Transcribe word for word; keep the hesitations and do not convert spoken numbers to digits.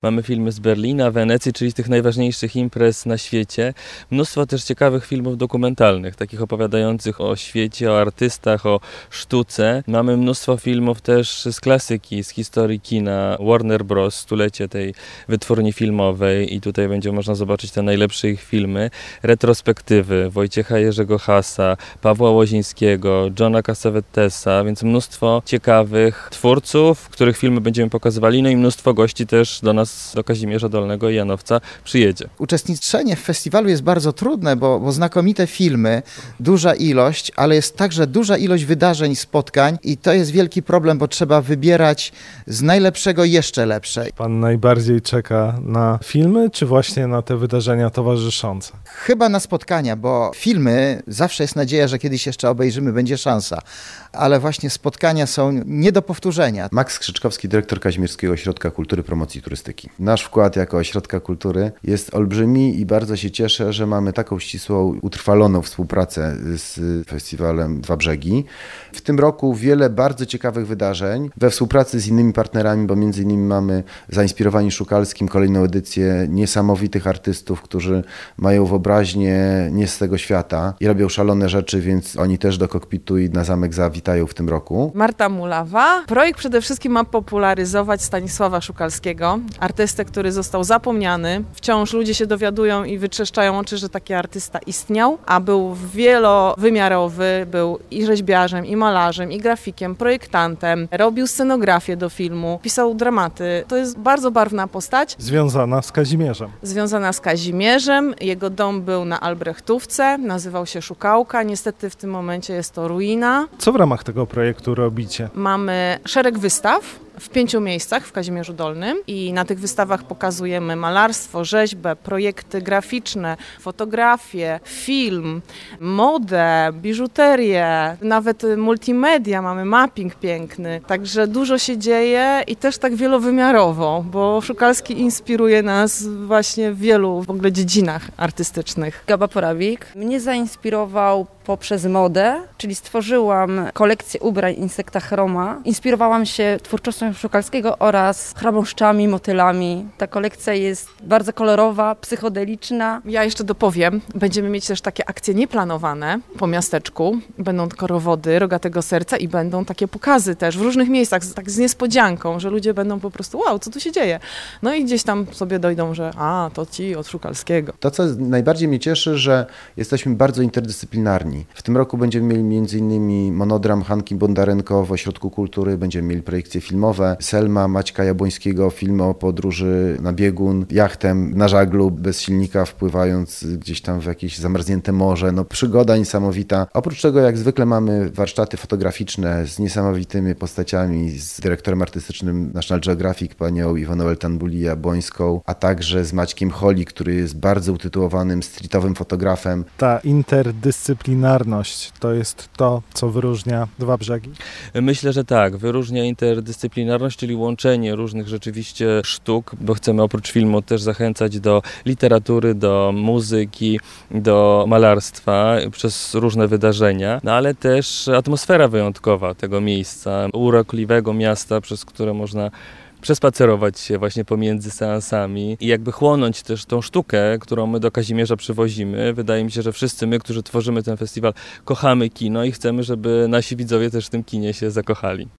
Mamy filmy z Berlina, Wenecji, czyli z tych najważniejszych imprez na świecie. Mnóstwo też ciekawych filmów dokumentalnych, takich opowiadających o świecie, o artystach, o sztuce. Mamy mnóstwo filmów też z klasyki, z historii kina. Warner Bros., stulecie tej wytwórni filmowej i tutaj będzie można zobaczyć te najlepsze ich filmy. Retrospektywy Wojciecha Jerzego Hasa, Pawła Łozińskiego, Johna Cassavetesa, więc mnóstwo ciekawych twórców, których filmy będziemy pokazywali, no i mnóstwo gości też do nas, do Kazimierza Dolnego i Janowca przyjedzie. Uczestniczenie w festiwalu jest bardzo trudne, bo, bo znakomite filmy, duża ilość, ale jest także duża ilość wydarzeń, spotkań i to jest wielki problem, bo trzeba wybierać z najlepszego jeszcze lepsze. Pan najbardziej czeka na filmy, czy właśnie na te wydarzenia towarzyszące? Chyba na spotkania, bo filmy, zawsze jest nadzieja, że kiedyś jeszcze obejrzymy, będzie szansa, ale właśnie spotkania są nie do powtórzenia. Max Krzyczkowski, dyrektor Kazimierskiego Ośrodka Kultury, Promocji i Turystyki. Nasz wkład jako Ośrodka Kultury jest olbrzymi i bardzo się cieszę, że mamy taką ścisłą, utrwaloną współpracę z festiwalem Dwa Brzegi. W tym roku wiele bardzo ciekawych wydarzeń we współpracy z innymi partnerami, bo między innymi mamy zainspirowani Szukalskim kolejną edycję niesamowitych artystów, którzy mają wyobraźnię nie z tego świata i robią szalone rzeczy, więc oni też do kokpitu i na zamek zawitają w tym roku. Marta Mulawa. Projekt przede wszystkim ma popularyzować Stanisława Szukalskiego, artystę, który został zapomniany. Wciąż ludzie się dowiadują i wytrzeszczają oczy, że taki artysta istniał, a był wielowymiarowy, był i rzeźbiarzem, i malarzem, i grafikiem, projektantem, robił scenografię do filmu, pisał dramaty. To jest bardzo barwna postać. Związana z Kazimierzem. Związana z Kazimierzem. Jego dom był na Albrechtówce, nazywał się Szukałka. Niestety w tym momencie jest to ruina. Co w ramach tego projektu robicie? Mamy szereg wystaw w pięciu miejscach w Kazimierzu Dolnym i na tych wystawach pokazujemy malarstwo, rzeźbę, projekty graficzne, fotografię, film, modę, biżuterię, nawet multimedia, mamy mapping piękny. Także dużo się dzieje i też tak wielowymiarowo, bo Szukalski inspiruje nas właśnie w wielu w ogóle dziedzinach artystycznych. Gaba Porabik mnie zainspirował poprzez modę, czyli stworzyłam kolekcję ubrań Insekta Chroma. Inspirowałam się twórczością Szukalskiego oraz chrabąszczami, motylami. Ta kolekcja jest bardzo kolorowa, psychodeliczna. Ja jeszcze dopowiem, będziemy mieć też takie akcje nieplanowane po miasteczku. Będą korowody Rogatego Serca i będą takie pokazy też w różnych miejscach, tak z niespodzianką, że ludzie będą po prostu wow, co tu się dzieje? No i gdzieś tam sobie dojdą, że a, to ci od Szukalskiego. To, co najbardziej mnie cieszy, że jesteśmy bardzo interdyscyplinarni. W tym roku będziemy mieli między innymi monodram Hanki Bondarenko w Ośrodku Kultury, będziemy mieli projekcje filmowe, Selma Maćka Jabłońskiego, film o podróży na biegun, jachtem na żaglu bez silnika, wpływając gdzieś tam w jakieś zamarznięte morze. No, przygoda niesamowita. Oprócz tego jak zwykle mamy warsztaty fotograficzne z niesamowitymi postaciami, z dyrektorem artystycznym National Geographic, panią Iwoną Eltanbuli-Jabłońską, a także z Maćkiem Holi, który jest bardzo utytułowanym streetowym fotografem. Ta interdyscyplinarność to jest to, co wyróżnia Dwa Brzegi? Myślę, że tak. Wyróżnia interdyscyplinarność, czyli łączenie różnych rzeczywiście sztuk, bo chcemy oprócz filmu też zachęcać do literatury, do muzyki, do malarstwa przez różne wydarzenia, no ale też atmosfera wyjątkowa tego miejsca, urokliwego miasta, przez które można przespacerować się właśnie pomiędzy seansami i jakby chłonąć też tą sztukę, którą my do Kazimierza przywozimy. Wydaje mi się, że wszyscy my, którzy tworzymy ten festiwal, kochamy kino i chcemy, żeby nasi widzowie też w tym kinie się zakochali.